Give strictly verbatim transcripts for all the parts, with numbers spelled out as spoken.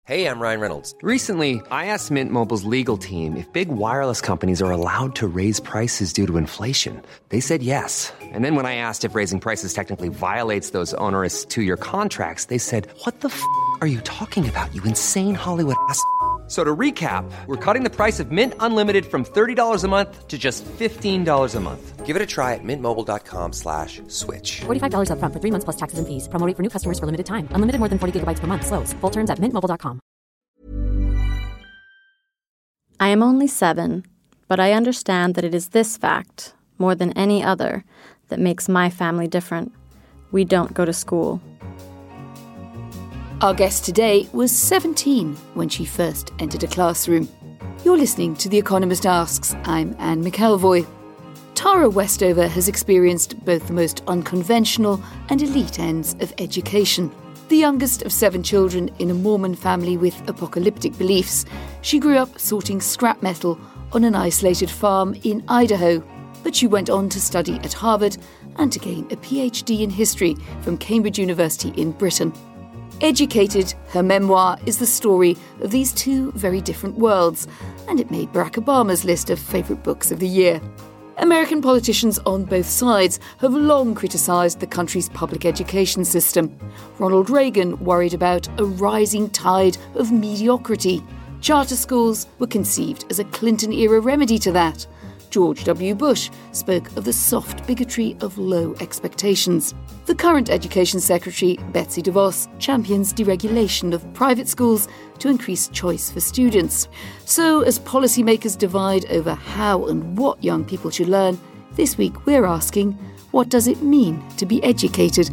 Hey, I'm Ryan Reynolds. Recently, I asked Mint Mobile's legal team if big wireless companies are allowed to raise prices due to inflation. They said yes. And then when I asked if raising prices technically violates those onerous two-year contracts, they said, what the f*** are you talking about, you insane Hollywood ass f- So to recap, we're cutting the price of Mint Unlimited from thirty dollars a month to just fifteen dollars a month. Give it a try at mintmobile.com slash switch. forty-five dollars up front for three months plus taxes and fees. Promo rate for new customers for limited time. Unlimited more than forty gigabytes per month. Slows full terms at mint mobile dot com. I am only seven, but I understand that it is this fact, more than any other, that makes my family different. We don't go to school. Our guest today was seventeen when she first entered a classroom. You're listening to The Economist Asks. I'm Anne McElvoy. Tara Westover has experienced both the most unconventional and elite ends of education. The youngest of seven children in a Mormon family with apocalyptic beliefs, she grew up sorting scrap metal on an isolated farm in Idaho. But she went on to study at Harvard and to gain a P H D in history from Cambridge University in Britain. Educated, her memoir is the story of these two very different worlds, and it made Barack Obama's list of favourite books of the year. American politicians on both sides have long criticised the country's public education system. Ronald Reagan worried about a rising tide of mediocrity. Charter schools were conceived as a Clinton-era remedy to that. George W. Bush spoke of the soft bigotry of low expectations. The current Education Secretary, Betsy DeVos, champions deregulation of private schools to increase choice for students. So, as policymakers divide over how and what young people should learn, this week we're asking, what does it mean to be educated?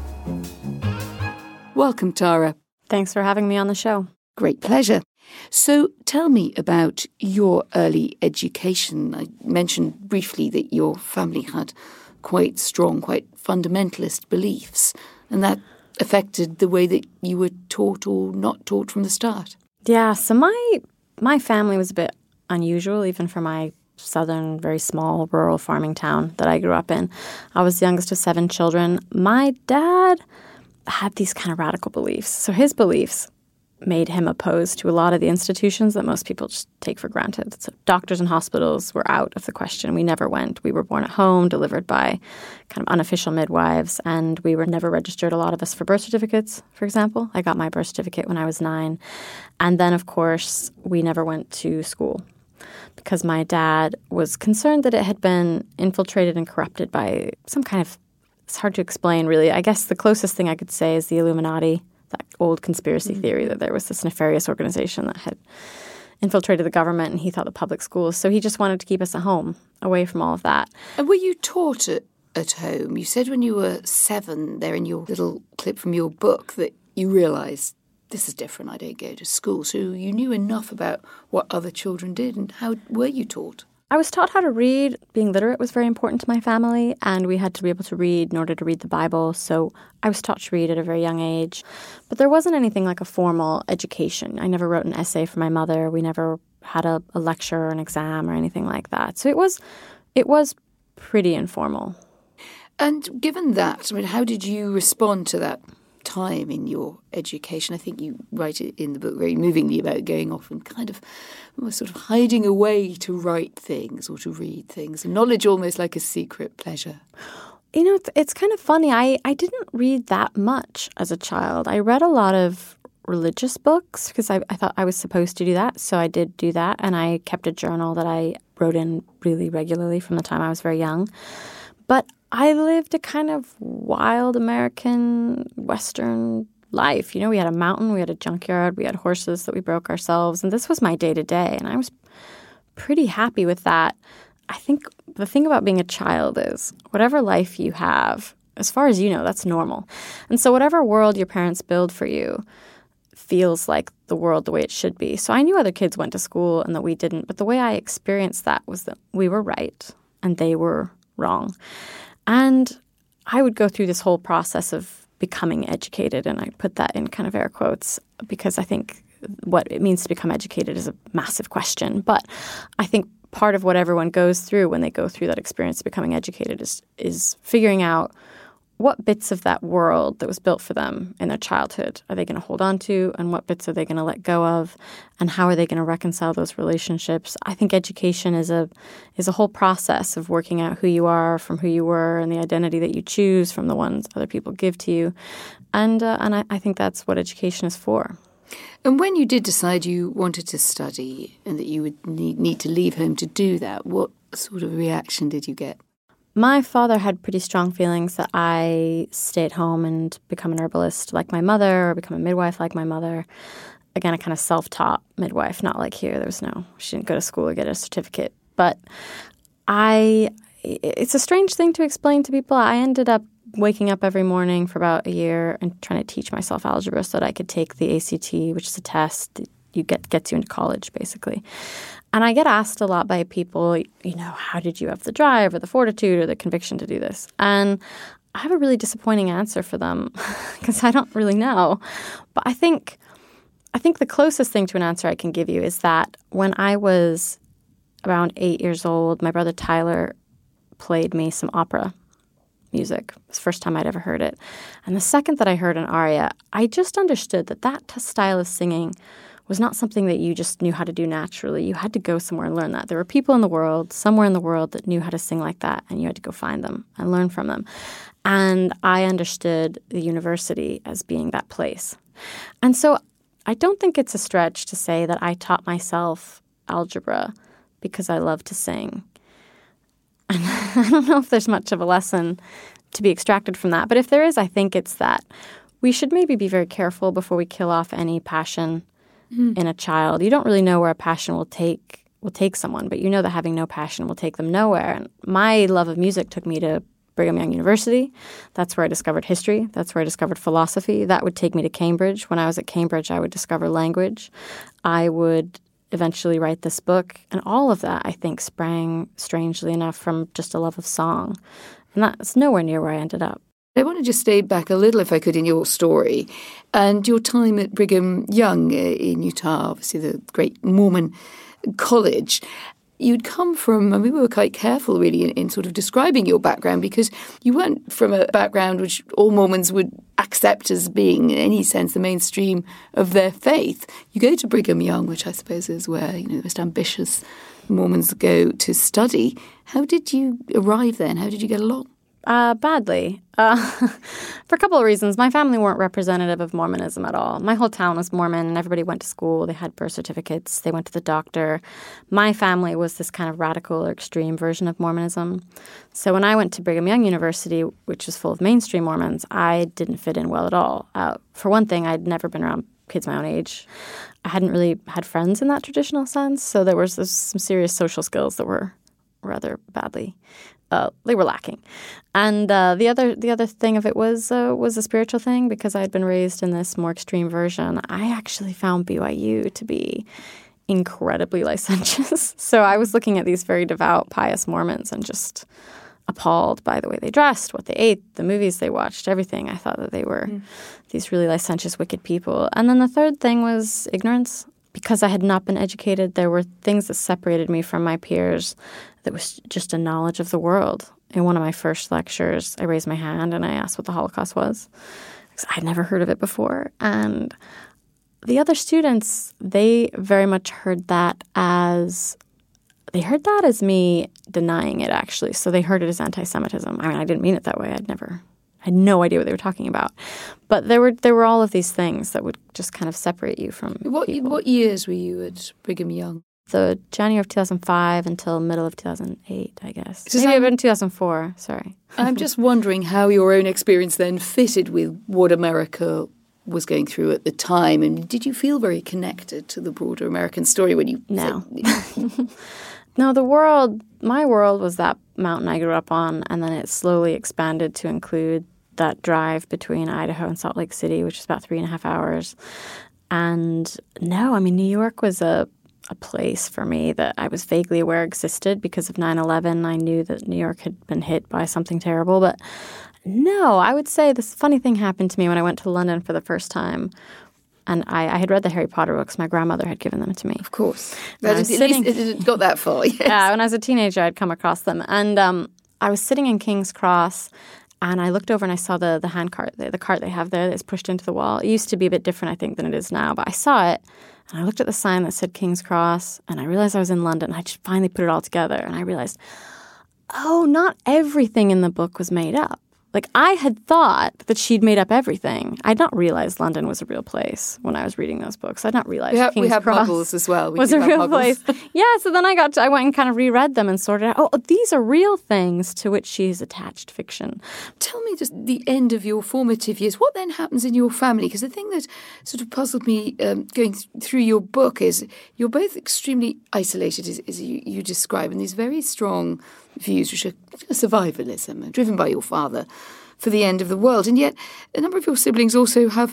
Welcome, Tara. Thanks for having me on the show. Great pleasure. So tell me about your early education. I mentioned briefly that your family had quite strong, quite fundamentalist beliefs, and that affected the way that you were taught or not taught from the start. Yeah, so my my family was a bit unusual, even for my southern, very small, rural farming town that I grew up in. I was the youngest of seven children. My dad had these kind of radical beliefs. So his beliefs made him opposed to a lot of the institutions that most people just take for granted. So doctors and hospitals were out of the question. We never went. We were born at home, delivered by kind of unofficial midwives, and we were never registered, a lot of us, for birth certificates, for example. I got my birth certificate when I was nine. And then, of course, we never went to school because my dad was concerned that it had been infiltrated and corrupted by some kind of, it's hard to explain, really. I guess the closest thing I could say is the Illuminati, that old conspiracy theory that there was this nefarious organization that had infiltrated the government, and he thought the public schools. So he just wanted to keep us at home, away from all of that. And were you taught at, at home? You said when you were seven, there in your little clip from your book, that you realised this is different, I don't go to school. So you knew enough about what other children did. And how were you taught? I was taught how to read. Being literate was very important to my family, and we had to be able to read in order to read the Bible. So I was taught to read at a very young age. But there wasn't anything like a formal education. I never wrote an essay for my mother. We never had a, a lecture or an exam or anything like that. So it was, it was pretty informal. And given that, I mean, how did you respond to that time in your education? I think you write it in the book very movingly about going off and kind of almost sort of hiding away to write things or to read things, and knowledge almost like a secret pleasure. You know, it's, it's kind of funny. I, I didn't read that much as a child. I read a lot of religious books because I, I thought I was supposed to do that. So I did do that, and I kept a journal that I wrote in really regularly from the time I was very young. But I lived a kind of wild American Western life. You know, we had a mountain, we had a junkyard, we had horses that we broke ourselves, and this was my day-to-day, and I was pretty happy with that. I think the thing about being a child is whatever life you have, as far as you know, that's normal. And so whatever world your parents build for you feels like the world the way it should be. So I knew other kids went to school and that we didn't, but the way I experienced that was that we were right and they were wrong. And I would go through this whole process of becoming educated, and I put that in kind of air quotes because I think what it means to become educated is a massive question. But I think part of what everyone goes through when they go through that experience of becoming educated is is figuring out what bits of that world that was built for them in their childhood are they going to hold on to, and what bits are they going to let go of, and how are they going to reconcile those relationships? I think education is a is a whole process of working out who you are from who you were, and the identity that you choose from the ones other people give to you. And uh, and I, I think that's what education is for. And when you did decide you wanted to study and that you would need, need to leave home to do that, what sort of reaction did you get? My father had pretty strong feelings that I stay at home and become an herbalist like my mother or become a midwife like my mother. Again, a kind of self-taught midwife, not like here. There was no, she didn't go to school or get a certificate. But I, it's a strange thing to explain to people. I ended up waking up every morning for about a year and trying to teach myself algebra so that I could take the A C T, which is a test that you get gets you into college, basically. And I get asked a lot by people, you know, how did you have the drive or the fortitude or the conviction to do this? And I have a really disappointing answer for them because I don't really know. But I think I think the closest thing to an answer I can give you is that when I was around eight years old, my brother Tyler played me some opera music. It was the first time I'd ever heard it. And the second that I heard an aria, I just understood that that t- style of singing was not something that you just knew how to do naturally. You had to go somewhere and learn that. There were people in the world, somewhere in the world, that knew how to sing like that, and you had to go find them and learn from them. And I understood the university as being that place. And so I don't think it's a stretch to say that I taught myself algebra because I love to sing. And I don't know if there's much of a lesson to be extracted from that. But if there is, I think it's that we should maybe be very careful before we kill off any passion mm. in a child. You don't really know where a passion will take will take someone, but you know that having no passion will take them nowhere. And my love of music took me to Brigham Young University. That's where I discovered history. That's where I discovered philosophy. That would take me to Cambridge. When I was at Cambridge, I would discover language. I would eventually write this book. And all of that, I think, sprang, strangely enough, from just a love of song. And that's nowhere near where I ended up. I want to just stay back a little, if I could, in your story and your time at Brigham Young in Utah, obviously the great Mormon college. You'd come from, and we were quite careful really in, in sort of describing your background, because you weren't from a background which all Mormons would accept as being, in any sense, the mainstream of their faith. You go to Brigham Young, which I suppose is where, you know, the most ambitious Mormons go to study. How did you arrive there, and how did you get along? Uh, badly. Uh, for a couple of reasons. My family weren't representative of Mormonism at all. My whole town was Mormon, and everybody went to school. They had birth certificates. They went to the doctor. My family was this kind of radical or extreme version of Mormonism. So when I went to Brigham Young University, which was full of mainstream Mormons, I didn't fit in well at all. Uh, for one thing, I'd never been around kids my own age. I hadn't really had friends in that traditional sense, so there was some serious social skills that were rather badly Uh, they were lacking. And uh, the other the other thing of it was uh, was a spiritual thing, because I had been raised in this more extreme version. I actually found B Y U to be incredibly licentious. So I was looking at these very devout, pious Mormons and just appalled by the way they dressed, what they ate, the movies they watched, everything. I thought that they were mm. these really licentious, wicked people. And then the third thing was ignorance. Because I had not been educated, there were things that separated me from my peers that was just a knowledge of the world. In one of my first lectures, I raised my hand and I asked what the Holocaust was, because I'd never heard of it before. And the other students, they very much heard that as they heard that as me denying it, actually. So they heard it as anti-Semitism. I mean, I didn't mean it that way. I'd never I had no idea what they were talking about. But there were there were all of these things that would just kind of separate you from What people. What years were you at Brigham Young? The January of two thousand five until middle of two thousand eight, I guess. So Maybe even two thousand four, sorry. I'm just wondering how your own experience then fitted with what America was going through at the time. And did you feel very connected to the broader American story when you... No. Said, No, the world, my world was that mountain I grew up on, and then it slowly expanded to include that drive between Idaho and Salt Lake City, which is about three and a half hours. And no, I mean, New York was a, a place for me that I was vaguely aware existed because of nine eleven. I knew that New York had been hit by something terrible. But no, I would say this funny thing happened to me when I went to London for the first time. And I, I had read the Harry Potter books. My grandmother had given them to me. Of course. At least sitting, it, it got that far, yes. Yeah, when I was a teenager, I'd come across them. And um, I was sitting in King's Cross, And I looked over and I saw the the hand cart, the, the cart they have there that's pushed into the wall. It used to be a bit different, I think, than it is now. But I saw it and I looked at the sign that said King's Cross and I realized I was in London. I just finally put it all together and I realized, oh, not everything in the book was made up. Like, I had thought that she'd made up everything. I'd not realized London was a real place when I was reading those books. I'd not realized we have, King's we have Cross muggles as well. We was a real muggles. place. Yeah, so then I got to, I went and kind of reread them and sorted out, oh, these are real things to which she's attached fiction. Tell me just the end of your formative years. What then happens in your family? Because the thing that sort of puzzled me um, going th- through your book is you're both extremely isolated, as, as you, you describe, and these very strong views, which are survivalism, driven by your father, for the end of the world. And yet a number of your siblings also have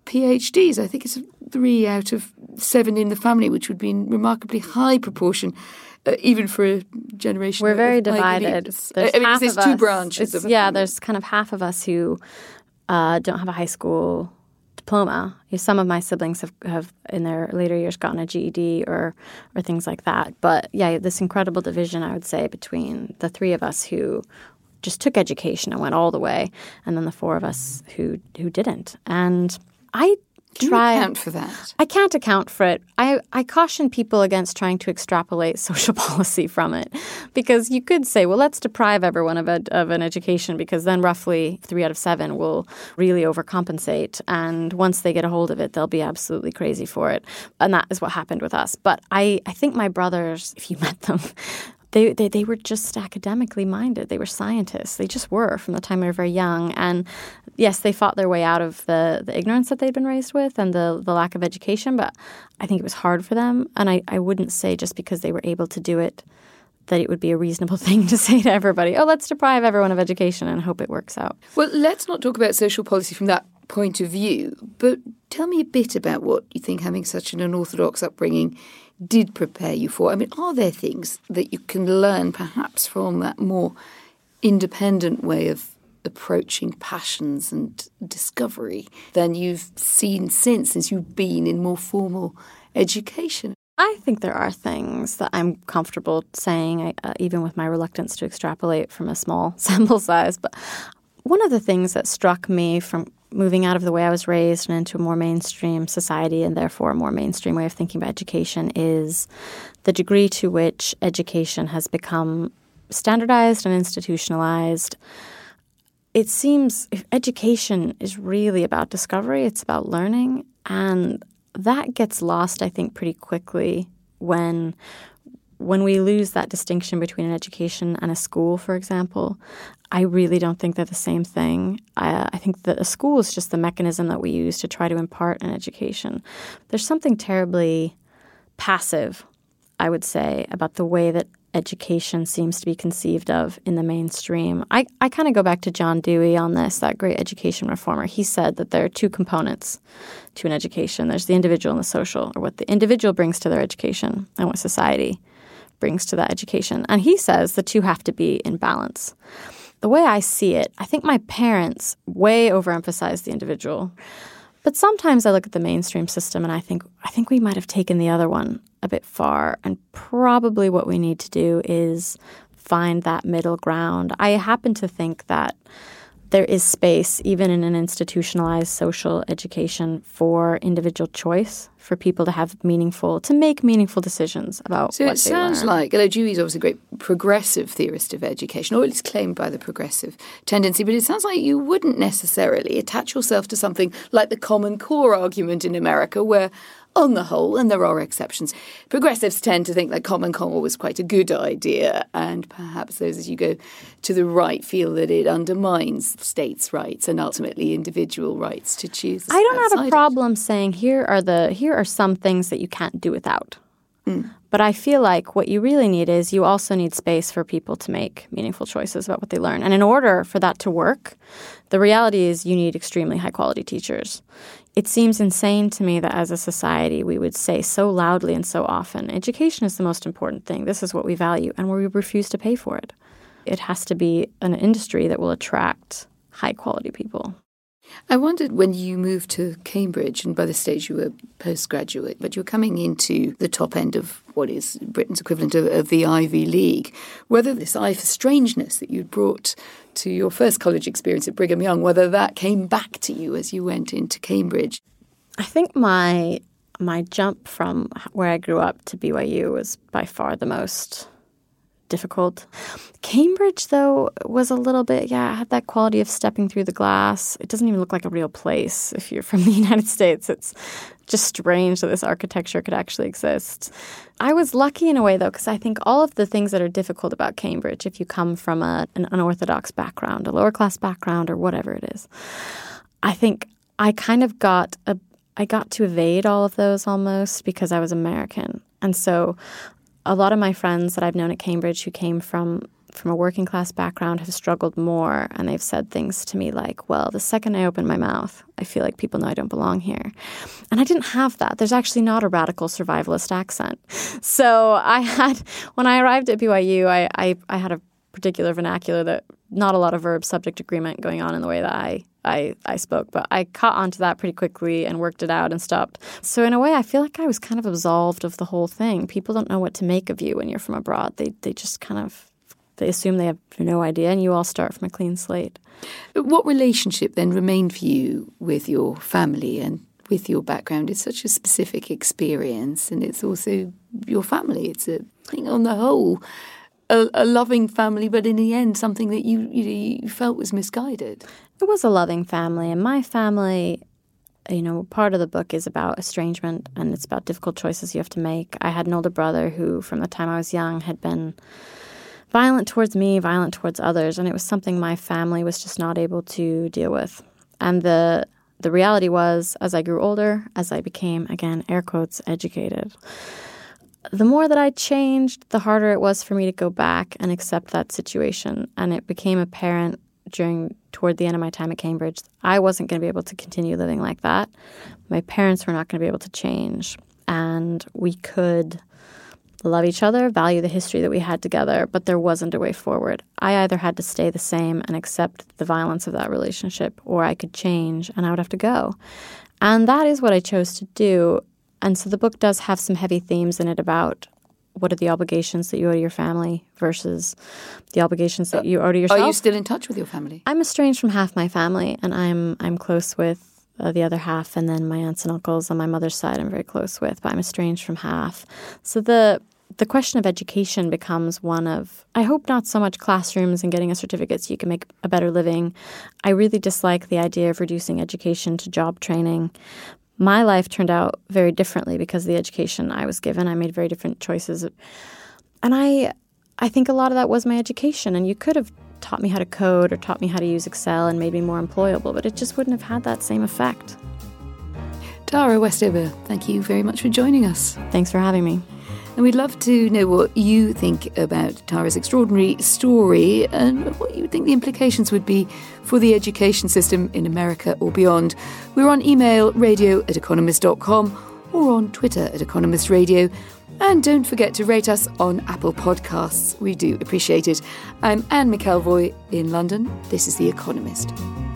PhDs. I think it's three out of seven in the family, which would be in remarkably high proportion, uh, even for a generation. We're of very Ivy divided. Leaguers. There's I mean, half there's of two us, branches of a Yeah, family. there's kind of half of us who uh, don't have a high school diploma. Some of my siblings have, have in their later years gotten a G E D or or things like that. But yeah, this incredible division, I would say, between the three of us who just took education and went all the way, and then the four of us who who didn't. And I Can try. you account for that? I can't account for it. I, I caution people against trying to extrapolate social policy from it, because you could say, well, let's deprive everyone of, a, of an education, because then roughly three out of seven will really overcompensate. And once they get a hold of it, they'll be absolutely crazy for it. And that is what happened with us. But I, I think my brothers, if you met them, They, they they were just academically minded. They were scientists. They just were from the time they were very young. And yes, they fought their way out of the, the ignorance that they'd been raised with and the, the lack of education. But I think it was hard for them. And I, I wouldn't say just because they were able to do it that it would be a reasonable thing to say to everybody, oh, let's deprive everyone of education and hope it works out. Well, let's not talk about social policy from that point of view, but tell me a bit about what you think having such an unorthodox upbringing did prepare you for. I mean, are there things that you can learn perhaps from that more independent way of approaching passions and discovery than you've seen since, since you've been in more formal education? I think there are things that I'm comfortable saying, uh, even with my reluctance to extrapolate from a small sample size. But one of the things that struck me from moving out of the way I was raised and into a more mainstream society, and therefore a more mainstream way of thinking about education, is the degree to which education has become standardized and institutionalized. It seems if education is really about discovery, it's about learning, and that gets lost, I think, pretty quickly when when we lose that distinction between an education and a school, for example. I really don't think they're the same thing. I, I think that a school is just the mechanism that we use to try to impart an education. There's something terribly passive, I would say, about the way that education seems to be conceived of in the mainstream. I, I kind of go back to John Dewey on this, that great education reformer. He said that there are two components to an education. There's the individual and the social, or what the individual brings to their education and what society brings to that education. And he says the two have to be in balance. The way I see it, I think my parents way overemphasize the individual. But sometimes I look at the mainstream system and I think I think we might have taken the other one a bit far. And probably what we need to do is find that middle ground. I happen to think that there is space, even in an institutionalized social education, for individual choice, for people to have meaningful, to make meaningful decisions about so what it they sounds learn. like, although Dewey's obviously a great progressive theorist of education, or at least claimed by the progressive tendency, but it sounds like you wouldn't necessarily attach yourself to something like the Common Core argument in America, where on the whole, and there are exceptions, progressives tend to think that Common Core was quite a good idea, and perhaps those as you go to the right feel that it undermines states' rights and ultimately individual rights to choose. I don't have outside a it. problem saying here are the here are some things that you can't do without. Mm. But I feel like what you really need is you also need space for people to make meaningful choices about what they learn. And in order for that to work, the reality is you need extremely high-quality teachers. It seems insane to me that as a society we would say so loudly and so often, education is the most important thing. This is what we value, and we refuse to pay for it. It has to be an industry that will attract high-quality people. I wondered when you moved to Cambridge, and by this stage you were postgraduate, but you're coming into the top end of what is Britain's equivalent of, of the Ivy League, whether this eye for strangeness that you'd brought to your first college experience at Brigham Young, whether that came back to you as you went into Cambridge. I think my my jump from where I grew up to B Y U was by far the most difficult. Cambridge, though, was a little bit, yeah, it had that quality of stepping through the glass. It doesn't even look like a real place if you're from the United States. It's just strange that this architecture could actually exist. I was lucky in a way, though, because I think all of the things that are difficult about Cambridge, if you come from a, an unorthodox background, a lower class background, or whatever it is, I think I kind of got a I got to evade all of those almost because I was American. And so a lot of my friends that I've known at Cambridge who came from, from a working class background have struggled more, and they've said things to me like, well, the second I open my mouth, I feel like people know I don't belong here. And I didn't have that. There's actually not a radical survivalist accent. So I had, when I arrived at B Y U, I, I, I had a particular vernacular that not a lot of verb-subject agreement going on in the way that I I, I spoke, but I caught on to that pretty quickly and worked it out and stopped. So in a way, I feel like I was kind of absolved of the whole thing. People don't know what to make of you when you're from abroad. They they just kind of, they assume they have no idea, and you all start from a clean slate. What relationship then remained for you with your family and with your background? It's such a specific experience, and it's also your family. It's a thing on the whole, a, a loving family, but in the end, something that you, you you felt was misguided. It was a loving family, and my family, you know, part of the book is about estrangement, and it's about difficult choices you have to make. I had an older brother who, from the time I was young, had been violent towards me, violent towards others, and it was something my family was just not able to deal with. And the the reality was, as I grew older, as I became, again, air quotes, educated, the more that I changed, the harder it was for me to go back and accept that situation. And it became apparent during toward the end of my time at Cambridge, I wasn't going to be able to continue living like that. My parents were not going to be able to change. And we could love each other, value the history that we had together, but there wasn't a way forward. I either had to stay the same and accept the violence of that relationship, or I could change and I would have to go. And that is what I chose to do. And so the book does have some heavy themes in it about what are the obligations that you owe to your family versus the obligations that you owe to yourself. Are you still in touch with your family? I'm estranged from half my family, and I'm I'm close with uh, the other half, and then my aunts and uncles on my mother's side I'm very close with, but I'm estranged from half. So the the question of education becomes one of, I hope not so much classrooms and getting a certificate so you can make a better living. I really dislike the idea of reducing education to job training. My life turned out very differently because of the education I was given. I made very different choices. And I I think a lot of that was my education. And you could have taught me how to code or taught me how to use Excel and made me more employable, but it just wouldn't have had that same effect. Tara Westover, thank you very much for joining us. Thanks for having me. And we'd love to know what you think about Tara's extraordinary story and what you think the implications would be for the education system in America or beyond. We're on email, radio at economist dot com, or on Twitter at Economist Radio. And don't forget to rate us on Apple Podcasts. We do appreciate it. I'm Anne McElvoy in London. This is The Economist.